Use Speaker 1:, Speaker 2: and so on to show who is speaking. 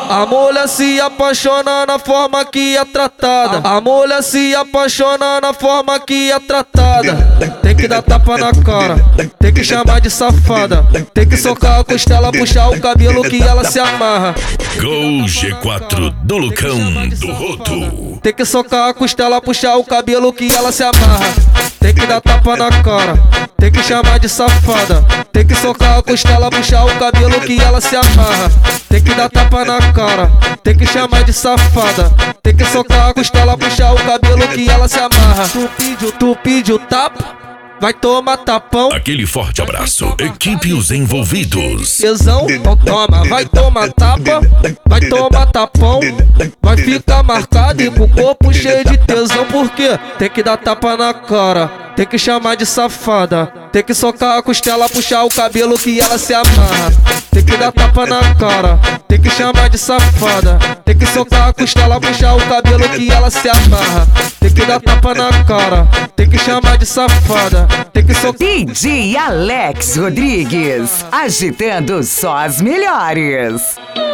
Speaker 1: A mulher se apaixona na forma que é tratada. A mulher se apaixona na forma que é tratada. Tem que dar tapa na cara, tem que chamar de safada. Tem que socar a costela, puxar o cabelo que ela se amarra.
Speaker 2: Gol G4 do Lucão do Roto.
Speaker 1: Tem que socar a costela, puxar o cabelo que ela se amarra. Tem que dar tapa na cara, tem que chamar de safada. Tem que socar a costela, puxar o cabelo que ela se amarra. Tem que dar tapa na cara, tem que chamar de safada. Tem que socar a costela, puxar o cabelo que ela se amarra. Tu pediu tapa, vai tomar tapão.
Speaker 2: Aquele forte abraço, equipe os envolvidos.
Speaker 1: Tesão, então toma, vai tomar tapa, vai tomar tapão. Vai ficar marcado e com o corpo cheio de tesão. Porque tem que dar tapa na cara, tem que chamar de safada. Tem que socar a costela, puxar o cabelo que ela se amarra. Tem que dar tapa na cara, tem que chamar de safada. Tem que socar a costela, puxar o cabelo que ela se amarra. Tem que dar tapa na cara, tem que chamar de safada. Tem que socar.
Speaker 3: DJ Alex Rodrigues, agitando só as melhores.